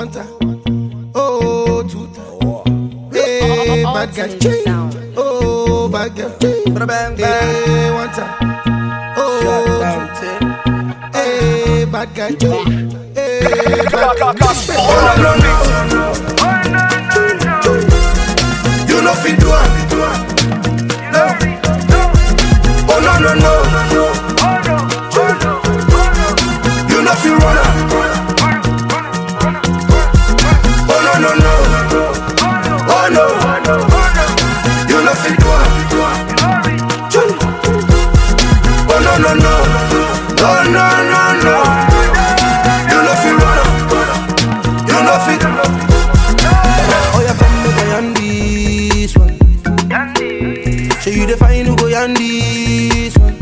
one time. Oh, two times. Hey, bad girl. Oh, bad girl. Hey, one time. Oh, two times. Hey, bad girl. Hey, bad girl. Oh, no, no, no. You know fit do it. Oh, no, no, no. You know fit run it. Oh, no, no, no. Oh, no. You know fit do it. Oh, no, no, no. Oh, no, no, no. You know fit run it. You know fit. Oh, yeah, come make a yan this one. So you define who go yan this one.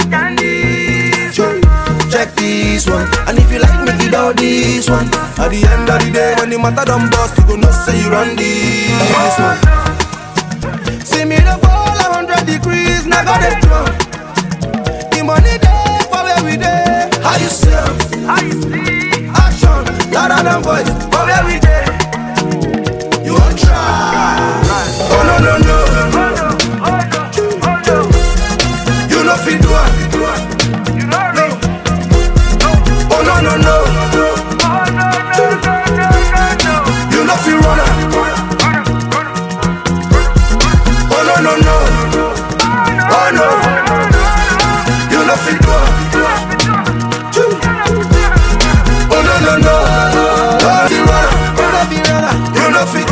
Check this one. And if you like, make it all this one. At the end of the day, when the matter done bust, you go know say you run this one. See me the fall 100 degrees, now got it drunk. The money there for where we there. How you see? Action, louder than voice, for where we there. You won't try. Oh no no no. You know fit do it. Oh no no no. You know fit run it. Oh no no no. Oh no. You know fit do it. Oh no no no. You know fit.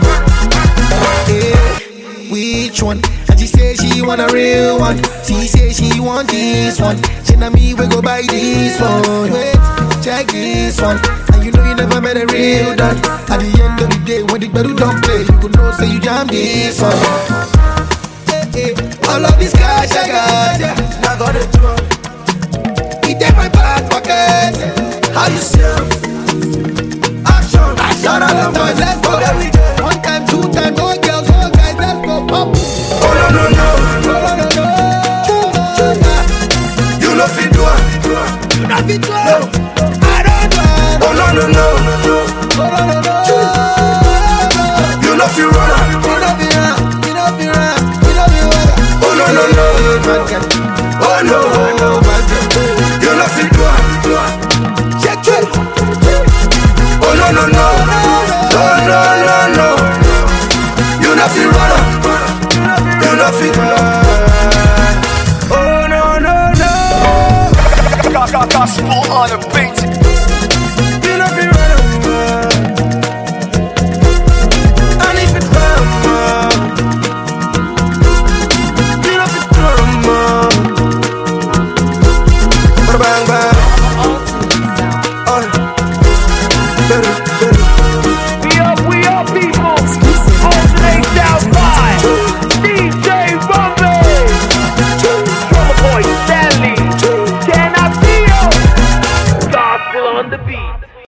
Which one? And she say she want a real one. She say she want this one. She and me we go buy this one. Wait, check this one. And you know you never met a real done. At the end of the day, when the battle don't play, you could know say you jam this one. Hey, hey. All of this cash I got, yeah. Now got it drunk. It in my back pocket. How you sell? Action, shout out the boys, let's go.